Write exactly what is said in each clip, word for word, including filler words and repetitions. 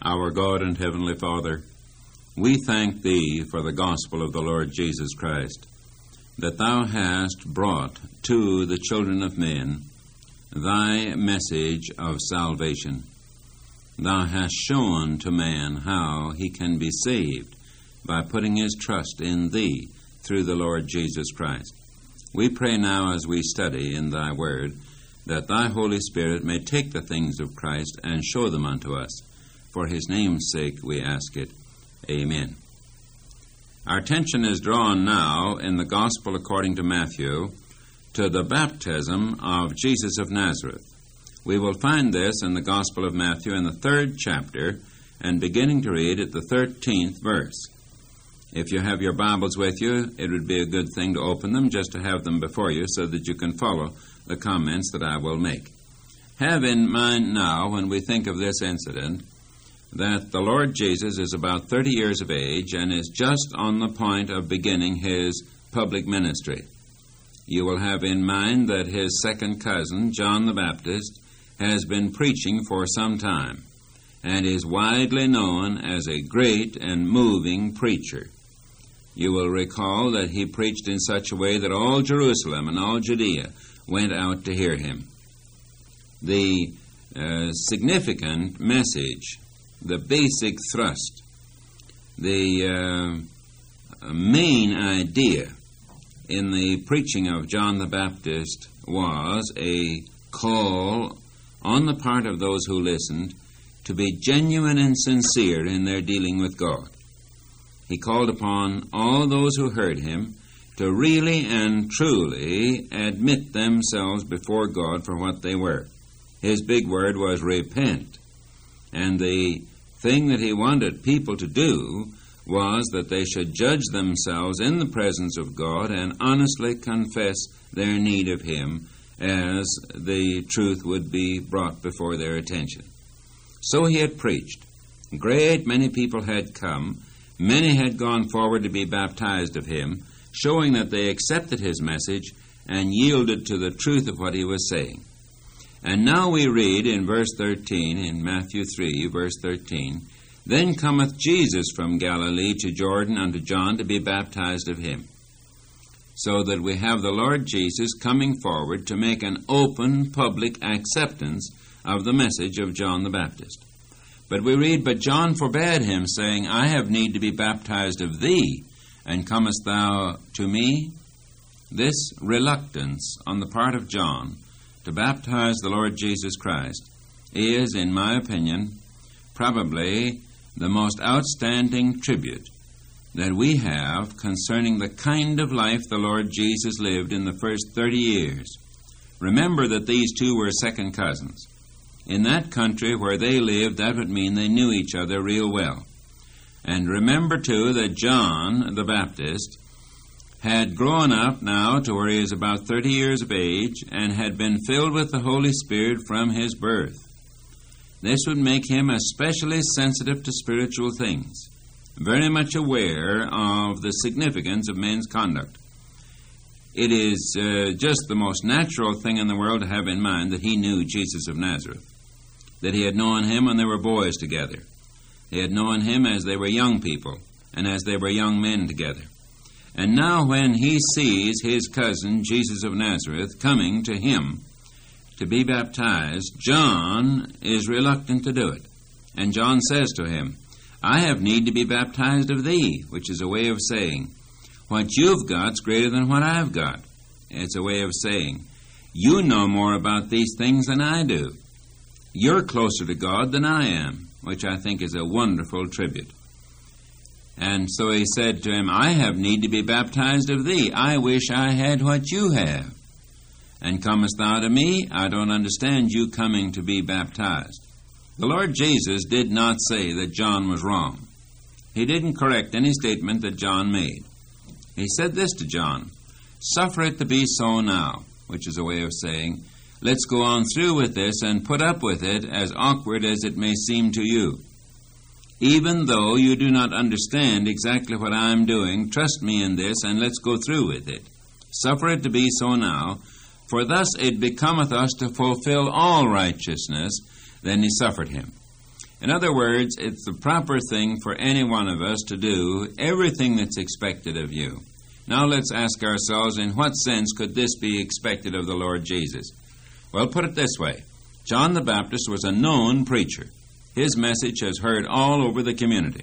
Our God and Heavenly Father, we thank Thee for the gospel of the Lord Jesus Christ, that Thou hast brought to the children of men Thy message of salvation. Thou hast shown to man how he can be saved by putting his trust in Thee through the Lord Jesus Christ. We pray now as we study in Thy Word that Thy Holy Spirit may take the things of Christ and show them unto us. For His name's sake we ask it. Amen. Our attention is drawn now in the Gospel according to Matthew to the baptism of Jesus of Nazareth. We will find this in the Gospel of Matthew in the third chapter and beginning to read at the thirteenth verse. If you have your Bibles with you, it would be a good thing to open them just to have them before you so that you can follow the comments that I will make. Have in mind now, when we think of this incident, that the Lord Jesus is about thirty years of age and is just on the point of beginning His public ministry. You will have in mind that His second cousin, John the Baptist, has been preaching for some time and is widely known as a great and moving preacher. You will recall that he preached in such a way that all Jerusalem and all Judea went out to hear him. The uh, significant message, the basic thrust, the uh, main idea in the preaching of John the Baptist was a call on the part of those who listened to be genuine and sincere in their dealing with God. He called upon all those who heard him to really and truly admit themselves before God for what they were. His big word was repent. And the thing that he wanted people to do was that they should judge themselves in the presence of God and honestly confess their need of Him as the truth would be brought before their attention. So he had preached. Great many people had come. Many had gone forward to be baptized of him, showing that they accepted his message and yielded to the truth of what he was saying. And now we read in verse thirteen, in Matthew three, verse thirteen, "Then cometh Jesus from Galilee to Jordan unto John to be baptized of him." So that we have the Lord Jesus coming forward to make an open public acceptance of the message of John the Baptist. But we read, "But John forbade him, saying, I have need to be baptized of thee, and comest thou to me?" This reluctance on the part of John to baptize the Lord Jesus Christ is, in my opinion, probably the most outstanding tribute that we have concerning the kind of life the Lord Jesus lived in the first thirty years. Remember that these two were second cousins. In that country where they lived, that would mean they knew each other real well. And remember, too, that John the Baptist had grown up now to where he is about thirty years of age and had been filled with the Holy Spirit from his birth. This would make him especially sensitive to spiritual things, very much aware of the significance of men's conduct. It is uh, just the most natural thing in the world to have in mind that he knew Jesus of Nazareth, that he had known him when they were boys together. He had known him as they were young people and as they were young men together. And now when he sees his cousin, Jesus of Nazareth, coming to him to be baptized, John is reluctant to do it. And John says to him, "I have need to be baptized of thee," which is a way of saying, what you've got's greater than what I've got. It's a way of saying, you know more about these things than I do. You're closer to God than I am, which I think is a wonderful tribute. And so he said to him, "I have need to be baptized of thee. I wish I had what you have. And comest thou to me? I don't understand you coming to be baptized." The Lord Jesus did not say that John was wrong. He didn't correct any statement that John made. He said this to John, "Suffer it to be so now," which is a way of saying, let's go on through with this and put up with it, as awkward as it may seem to you. Even though you do not understand exactly what I'm doing, trust me in this, and let's go through with it. Suffer it to be so now, for thus it becometh us to fulfill all righteousness. Then he suffered him. In other words, it's the proper thing for any one of us to do everything that's expected of you. Now let's ask ourselves, in what sense could this be expected of the Lord Jesus? Well, put it this way. John the Baptist was a known preacher. His message has heard all over the community.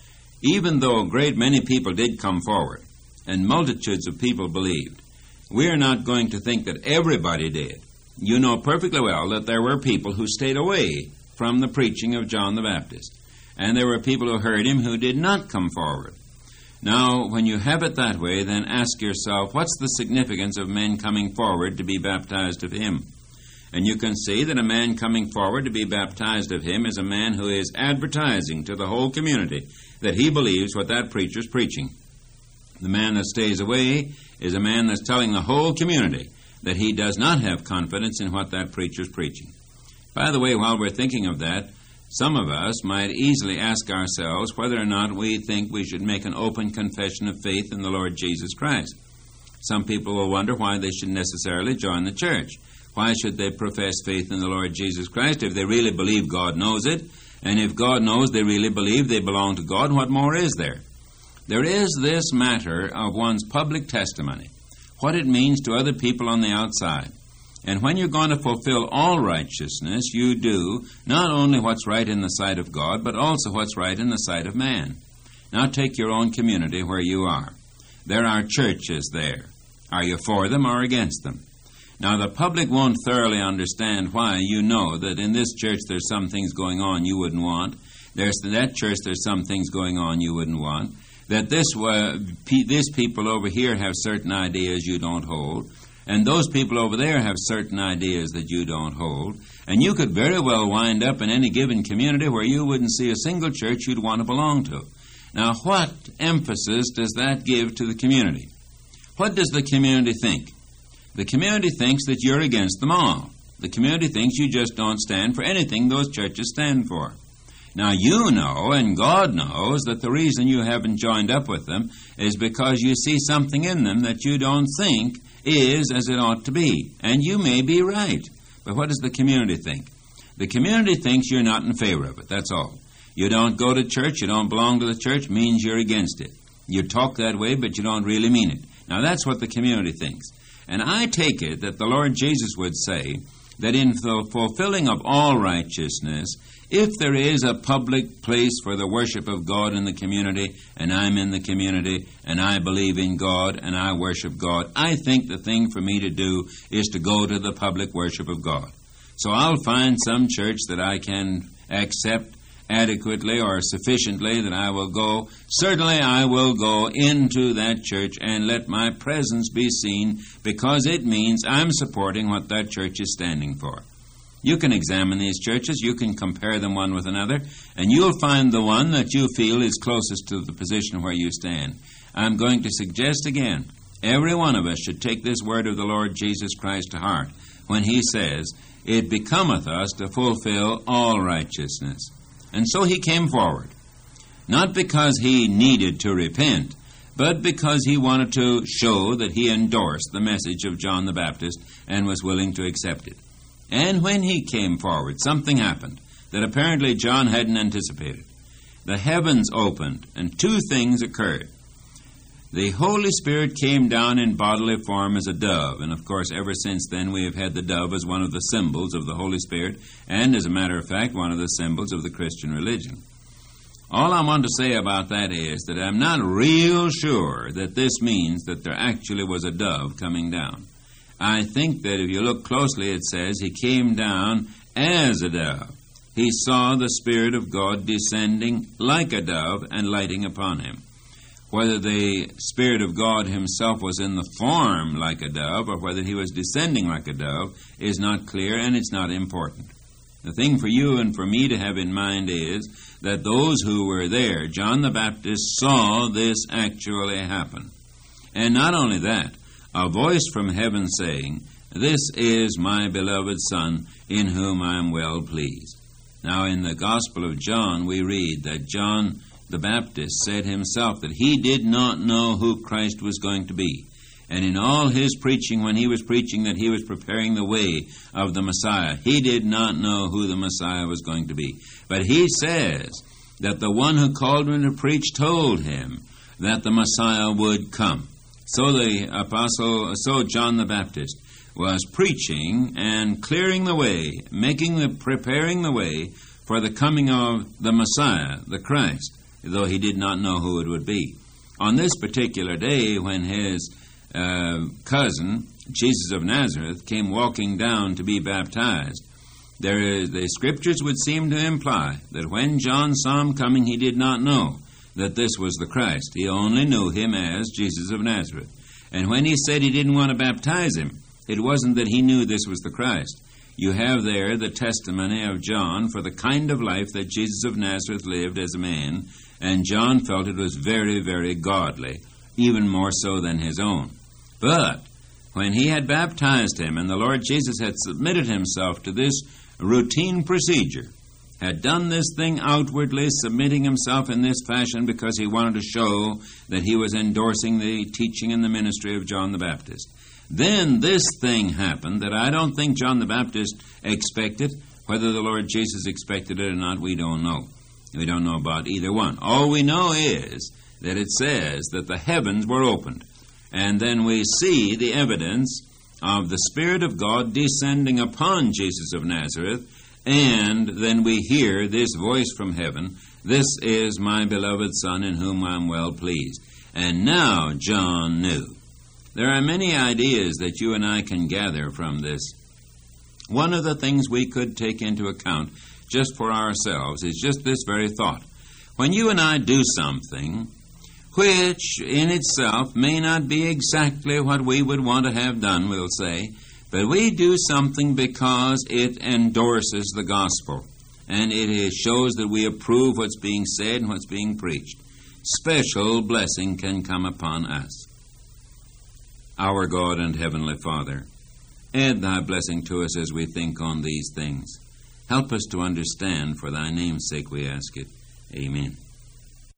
Even though a great many people did come forward, and multitudes of people believed, we are not going to think that everybody did. You know perfectly well that there were people who stayed away from the preaching of John the Baptist, and there were people who heard him who did not come forward. Now, when you have it that way, then ask yourself, what's the significance of men coming forward to be baptized of him? And you can see that a man coming forward to be baptized of him is a man who is advertising to the whole community that he believes what that preacher's preaching. The man that stays away is a man that's telling the whole community that he does not have confidence in what that preacher's preaching. By the way, while we're thinking of that, some of us might easily ask ourselves whether or not we think we should make an open confession of faith in the Lord Jesus Christ. Some people will wonder why they should necessarily join the church. Why should they profess faith in the Lord Jesus Christ if they really believe God knows it? And if God knows they really believe they belong to God, what more is there? There is this matter of one's public testimony, what it means to other people on the outside. And when you're going to fulfill all righteousness, you do not only what's right in the sight of God, but also what's right in the sight of man. Now take your own community where you are. There are churches there. Are you for them or against them? Now the public won't thoroughly understand why you know that in this church there's some things going on you wouldn't want. There's in that church there's some things going on you wouldn't want. That this uh, pe- this people over here have certain ideas you don't hold. And those people over there have certain ideas that you don't hold. And you could very well wind up in any given community where you wouldn't see a single church you'd want to belong to. Now, what emphasis does that give to the community? What does the community think? The community thinks that you're against them all. The community thinks you just don't stand for anything those churches stand for. Now, you know, and God knows, that the reason you haven't joined up with them is because you see something in them that you don't think is as it ought to be. And you may be right. But what does the community think? The community thinks you're not in favor of it, that's all. You don't go to church, you don't belong to the church, means you're against it. You talk that way, but you don't really mean it. Now, that's what the community thinks. And I take it that the Lord Jesus would say that in the fulfilling of all righteousness, if there is a public place for the worship of God in the community, and I'm in the community, and I believe in God, and I worship God, I think the thing for me to do is to go to the public worship of God. So I'll find some church that I can accept adequately or sufficiently that I will go. Certainly I will go into that church and let my presence be seen, because it means I'm supporting what that church is standing for. You can examine these churches, you can compare them one with another, and you'll find the one that you feel is closest to the position where you stand. I'm going to suggest again, every one of us should take this word of the Lord Jesus Christ to heart when he says, "It becometh us to fulfill all righteousness." And so he came forward, not because he needed to repent, but because he wanted to show that he endorsed the message of John the Baptist and was willing to accept it. And when he came forward, something happened that apparently John hadn't anticipated. The heavens opened, and two things occurred. The Holy Spirit came down in bodily form as a dove, and of course ever since then we have had the dove as one of the symbols of the Holy Spirit, and as a matter of fact one of the symbols of the Christian religion. All I want to say about that is that I'm not real sure that this means that there actually was a dove coming down. I think that if you look closely, it says he came down as a dove. He saw the Spirit of God descending like a dove and lighting upon him. Whether the Spirit of God himself was in the form like a dove or whether he was descending like a dove is not clear, and it's not important. The thing for you and for me to have in mind is that those who were there, John the Baptist, saw this actually happen. And not only that, a voice from heaven saying, "This is my beloved Son, in whom I am well pleased." Now in the Gospel of John we read that John the Baptist said himself that he did not know who Christ was going to be. And in all his preaching, when he was preaching that he was preparing the way of the Messiah, he did not know who the Messiah was going to be. But he says that the one who called him to preach told him that the Messiah would come. So the apostle, so John the Baptist was preaching and clearing the way, making the, preparing the way for the coming of the Messiah, the Christ, though he did not know who it would be. On this particular day, when his uh, cousin, Jesus of Nazareth, came walking down to be baptized, there is, the scriptures would seem to imply that when John saw him coming, he did not know that this was the Christ. He only knew him as Jesus of Nazareth. And when he said he didn't want to baptize him, it wasn't that he knew this was the Christ. You have there the testimony of John for the kind of life that Jesus of Nazareth lived as a man, and John felt it was very, very godly, even more so than his own. But when he had baptized him, and the Lord Jesus had submitted himself to this routine procedure, had done this thing outwardly, submitting himself in this fashion because he wanted to show that he was endorsing the teaching and the ministry of John the Baptist. Then this thing happened that I don't think John the Baptist expected. Whether the Lord Jesus expected it or not, we don't know. We don't know about either one. All we know is that it says that the heavens were opened. And then we see the evidence of the Spirit of God descending upon Jesus of Nazareth. And then we hear this voice from heaven, "This is my beloved Son in whom I am well pleased." And now John knew. There are many ideas that you and I can gather from this. One of the things we could take into account just for ourselves is just this very thought. When you and I do something which in itself may not be exactly what we would want to have done, we'll say, but we do something because it endorses the gospel, and it is, shows that we approve what's being said and what's being preached. Special blessing can come upon us. Our God and Heavenly Father, add thy blessing to us as we think on these things. Help us to understand, for thy name's sake we ask it. Amen.